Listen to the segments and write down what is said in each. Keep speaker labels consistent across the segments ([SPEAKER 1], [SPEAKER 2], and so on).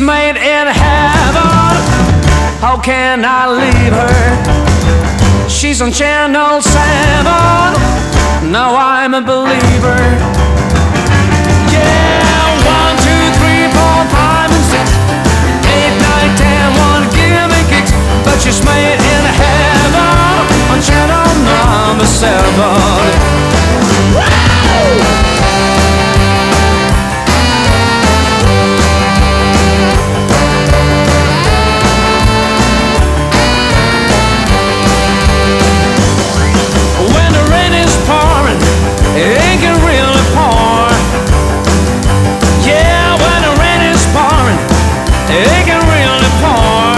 [SPEAKER 1] made in heaven. How can I leave her? She's on Channel 7. Now I'm a believer. Yeah, 1, 2, 3, 4, 5, and 6, 8, 9, 10, wanna give me kicks. But she's made in heaven on channel number 7. When the rain is pouring, it can really pour. Yeah, when the rain is pouring, it can really pour.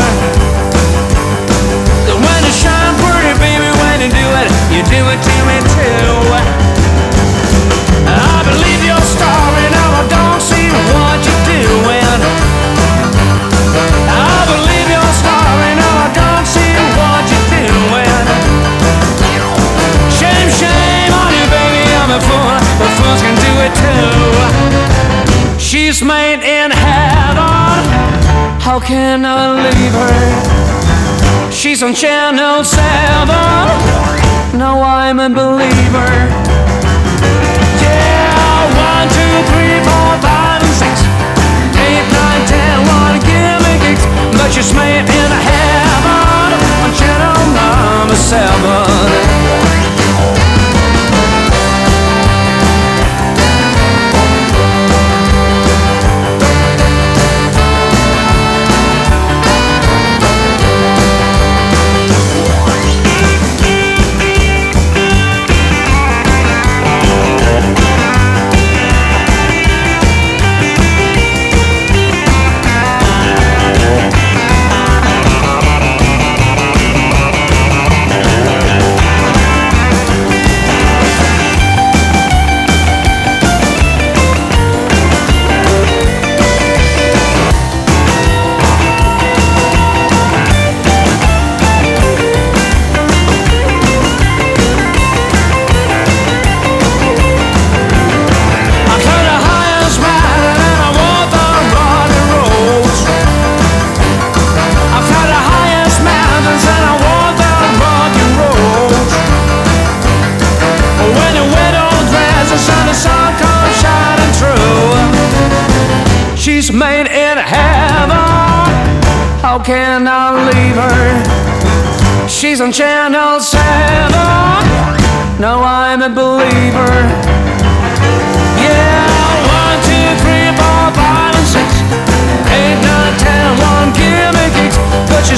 [SPEAKER 1] When you shine pretty, baby, when you do it to me too. I believe your story, now I don't see what you're doing. I believe your story, now I don't see what you're doing. Shame, shame on you, baby, I'm a fool, but fools can do it too. She's made in heaven, how can I leave her? She's on Channel 7, now I'm a believer. Yeah, 1, 2, 3, 4, 5, and 6, 8, 9, 10, wanna give me kicks. But she's made in heaven on channel number 7. She's made in heaven, how can I leave her? She's on Channel 7, now I'm a believer. Yeah, 1, 2, 3, 4, 5, and 6, 8, 9, 10, 1, give me kicks. But she's